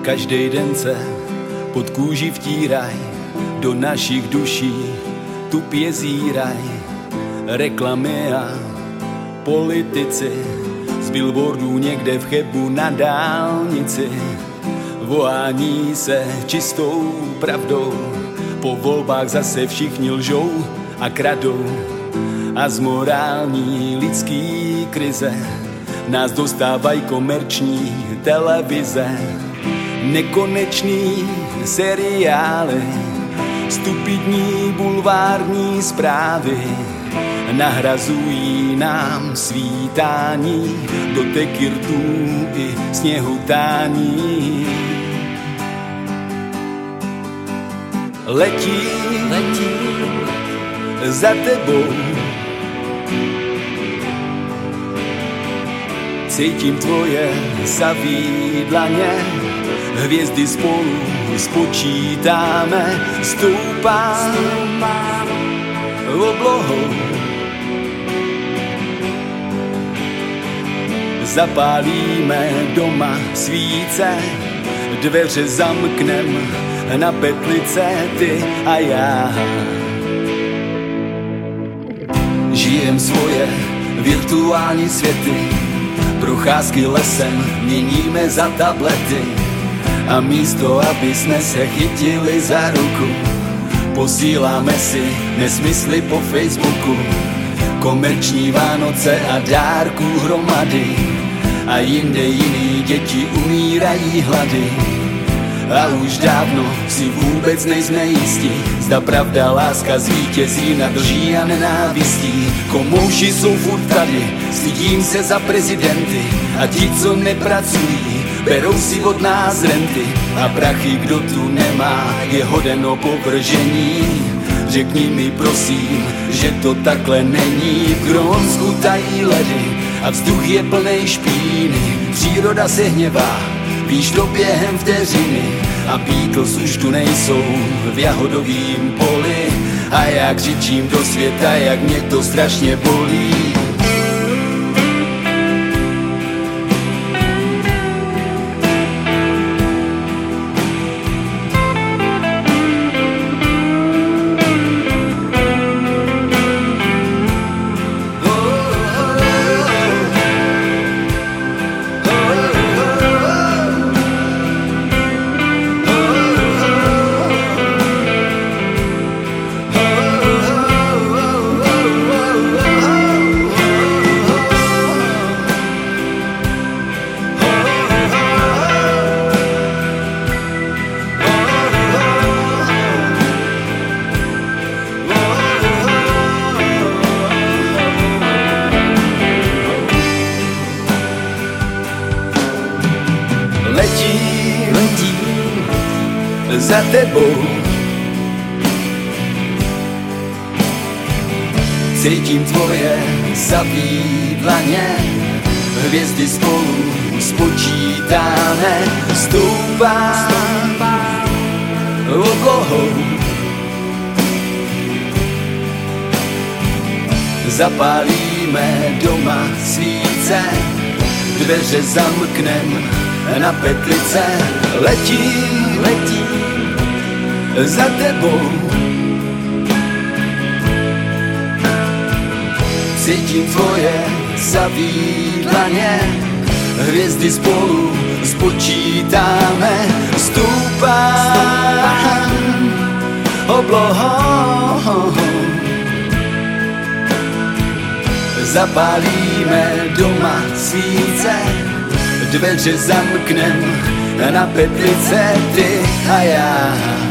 Každej den se pod kůži vtíraj, do našich duší tupě zíraj. Reklamy a politici z billboardů někde v Chebu na dálnici vohání se čistou pravdou. Po volbách zase všichni lžou a kradou a z morální lidský krize nás dostávají komerční televize. Nekonečný seriály, stupidní bulvární zprávy nahrazují nám svítání, dotek rtů i sněhutání. Letím za tebou, cítím tvoje savý dlaně, hvězdy spolu spočítáme, stoupám oblohou. Zapálíme doma svíce, dveře zamknem na petlice, ty a já. Žijem svoje virtuální světy, procházky lesem měníme za tablety. A místo, aby jsme se chytili za ruku, posíláme si nesmysly po Facebooku. Komerční Vánoce a dárků hromady, a jinde jiný děti umírají hlady. A už dávno si vůbec nejsme jistí, zda pravda, láska zvítězí nad lží a nenávistí. Komouši jsou furt tady, stydím se za prezidenty, a ti, co nepracují, berou si od nás renty. A prachy, kdo tu nemá, je hoden opovržení. Řekni mi prosím, že to takhle není. V Grónsku tají ledy a vzduch je plnej špíny. Příroda se hněvá, víš to během vteřiny. A Beatles už tu nejsou v jahodovým poli. A já křičím do světa, jak mě to strašně bolí. Za tebou cítím tvoje savý dlaně, hvězdy spolu spočítáme, stoupám oblohou. Zapálíme doma svíce, dveře zamknem na petlice, letím za tebou. Cítím tvoje savý dlaně, hvězdy spolu spočítáme, stoupám oblohou. Zapálíme doma svíce, dveře zamknem na petlice, ty a já.